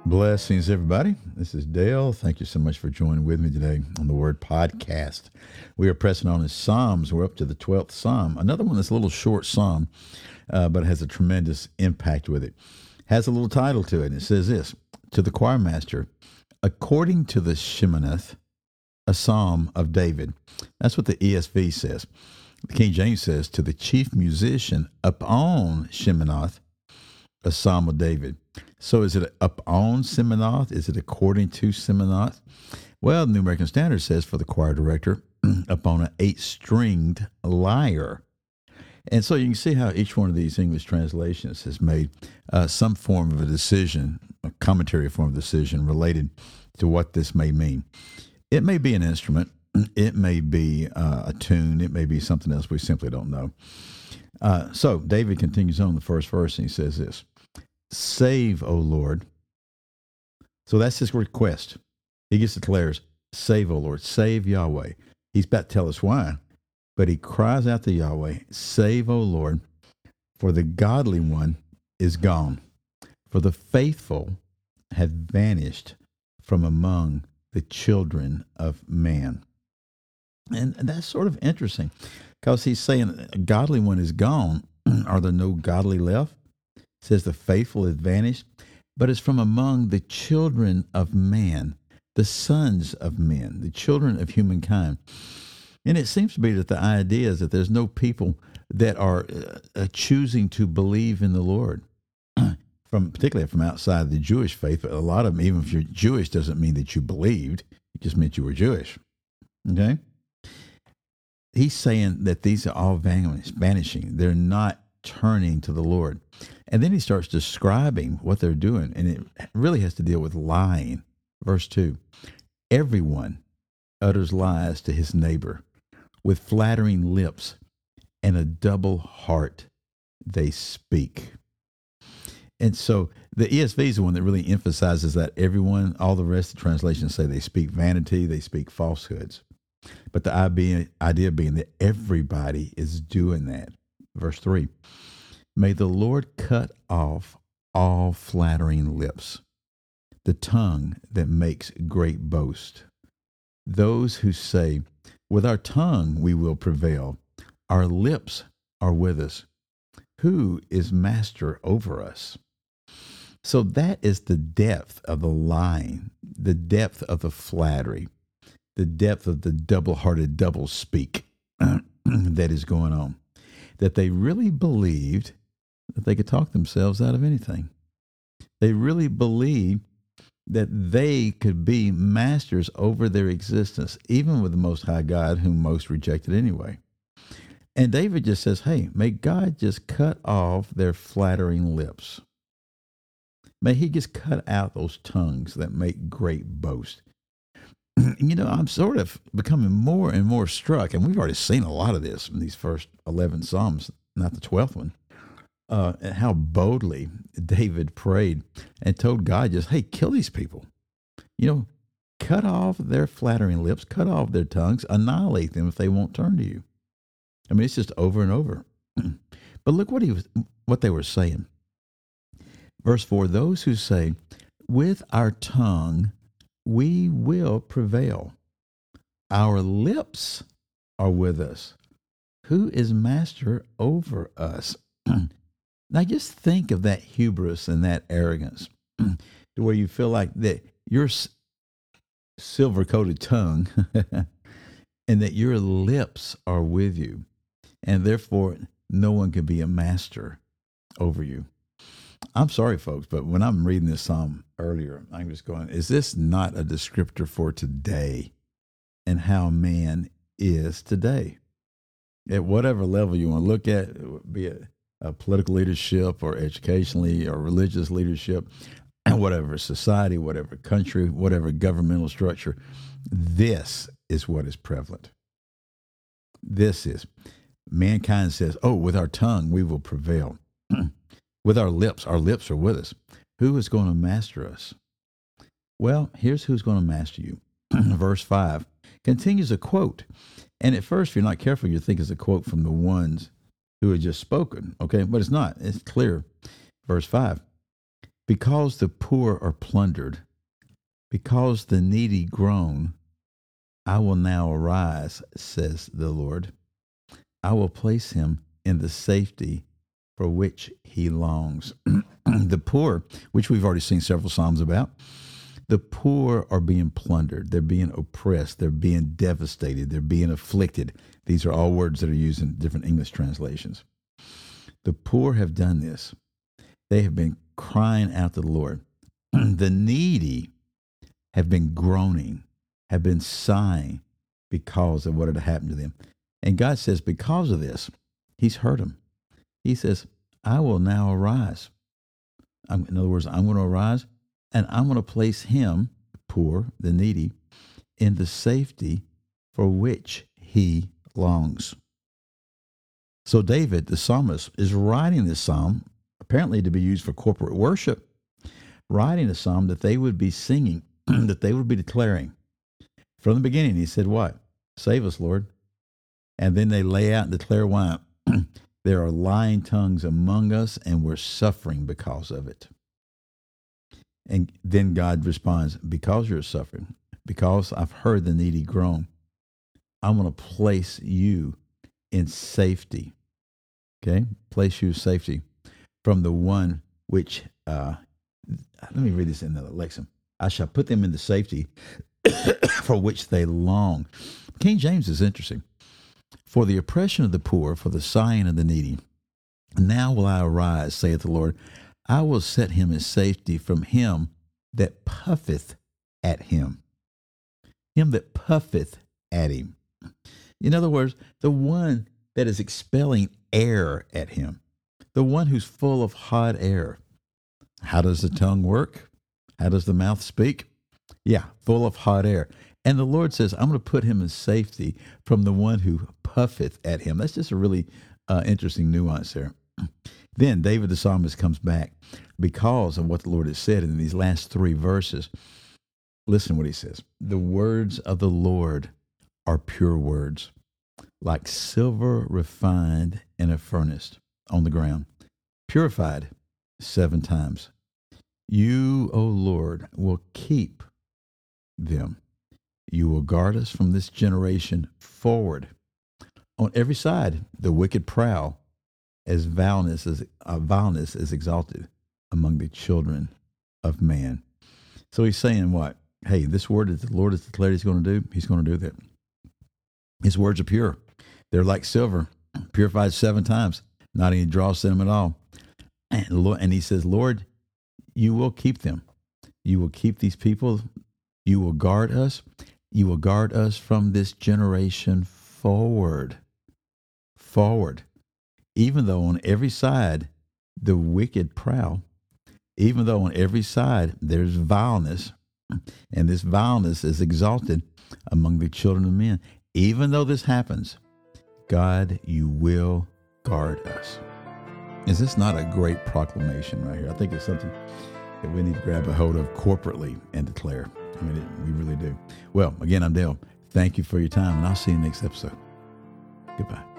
Blessings, everybody. This is Dale. Thank you so much for joining with me today on the Word Podcast. We are pressing on in Psalms. We're up to the 12th Psalm. Another one that's a little short psalm, but has a tremendous impact with it. Has a little title to it. It says this, to the choir master, according to the Sheminith, a psalm of David. That's what the ESV says. The King James says, to the chief musician upon Sheminith, a psalm of David. So is it upon Sheminith? Is it according to Sheminith? Well, the New American Standard says for the choir director, upon an 8-stringed lyre. And so you can see how each one of these English translations has made some form of a decision, a commentary form of decision related to what this may mean. It may be an instrument. It may be a tune. It may be something else. We simply don't know. So David continues on the first verse, and he says this, save, O Lord. So that's his request. He just declares, save, O Lord, save Yahweh. He's about to tell us why, but he cries out to Yahweh, save, O Lord, for the godly one is gone, for the faithful have vanished from among the children of man. And that's sort of interesting because he's saying a godly one is gone. Are there no godly left? It says the faithful has vanished, but it's from among the children of man, the sons of men, the children of humankind. And it seems to be that the idea is that there's no people that are choosing to believe in the Lord, particularly from outside the Jewish faith. But a lot of them, even if you're Jewish, doesn't mean that you believed. It just meant you were Jewish. Okay? He's saying that these are all vanishing. They're not turning to the Lord. And then he starts describing what they're doing, and it really has to deal with lying. Verse 2, everyone utters lies to his neighbor with flattering lips, and a double heart they speak. And so the ESV is the one that really emphasizes that everyone, all the rest of the translations say they speak vanity, they speak falsehoods. But the idea being that everybody is doing that. Verse 3, may the Lord cut off all flattering lips, the tongue that makes great boast. Those who say, with our tongue we will prevail, our lips are with us. Who is master over us? So that is the depth of the lying, the depth of the flattery, the depth of the double-hearted double speak that is going on. That they really believed that they could talk themselves out of anything. They really believed that they could be masters over their existence, even with the Most High God, whom most rejected anyway. And David just says, hey, may God just cut off their flattering lips. May he just cut out those tongues that make great boast. I'm sort of becoming more and more struck, and we've already seen a lot of this in these first 11 Psalms, not the 12th one, at how boldly David prayed and told God just, hey, kill these people. Cut off their flattering lips, cut off their tongues, annihilate them if they won't turn to you. I mean, it's just over and over. But look what they were saying. Verse 4, those who say, with our tongue we will prevail. Our lips are with us. Who is master over us? Now just think of that hubris and that arrogance to where you feel like that your silver-coated tongue and that your lips are with you, and therefore no one can be a master over you. I'm sorry, folks, but when I'm reading this psalm earlier, I'm just going, is this not a descriptor for today and how man is today? At whatever level you want to look at, be it a political leadership or educationally or religious leadership, whatever society, whatever country, whatever governmental structure, this is what is prevalent. This is. Mankind says, oh, with our tongue we will prevail. With our lips are with us. Who is going to master us? Well, here's who's going to master you. Verse 5 continues a quote. And at first, if you're not careful, you think it's a quote from the ones who had just spoken. Okay, but it's not. It's clear. Verse 5. Because the poor are plundered, because the needy groan, I will now arise, says the Lord. I will place him in the safety for which he longs. The poor, which we've already seen several Psalms about, the poor are being plundered. They're being oppressed. They're being devastated. They're being afflicted. These are all words that are used in different English translations. The poor have done this. They have been crying out to the Lord. The needy have been groaning, have been sighing because of what had happened to them. And God says, because of this, he's heard them. He says, I will now arise. In other words, I'm going to arise and I'm going to place him, poor, the needy, in the safety for which he longs. So David, the psalmist, is writing this psalm, apparently to be used for corporate worship, writing a psalm that they would be singing, that they would be declaring. From the beginning, he said, what? Save us, Lord. And then they lay out and declare why. There are lying tongues among us, and we're suffering because of it. And then God responds, because you're suffering, because I've heard the needy groan, I'm going to place you in safety. Okay? Place you in safety from the one which, let me read this in the Lexham. I shall put them in the safety for which they long. King James is interesting. For the oppression of the poor, for the sighing of the needy. Now will I arise, saith the Lord. I will set him in safety from him that puffeth at him. Him that puffeth at him. In other words, the one that is expelling air at him. The one who's full of hot air. How does the tongue work? How does the mouth speak? Yeah, full of hot air. And the Lord says, I'm going to put him in safety from the one who puffeth at him. That's just a really interesting nuance there. Then David the psalmist comes back because of what the Lord has said in these last three verses. Listen to what he says. The words of the Lord are pure words, like silver refined in a furnace on the ground, purified 7 times. You, O Lord, will keep them. You will guard us from this generation forward. On every side, the wicked prowl, as vileness is exalted among the children of man. So he's saying what? Hey, this word that the Lord has declared he's going to do, he's going to do that. His words are pure. They're like silver, purified 7 times, not any dross in them at all. And he says, Lord, you will keep them. You will keep these people. You will guard us. You will guard us from this generation forward. Forward. Even though on every side the wicked prowl, even though on every side there's vileness, and this vileness is exalted among the children of men, even though this happens, God, you will guard us. Is this not a great proclamation right here? I think it's something that we need to grab a hold of corporately and declare. I mean, we really do. Well, again, I'm Dale. Thank you for your time, and I'll see you next episode. Goodbye.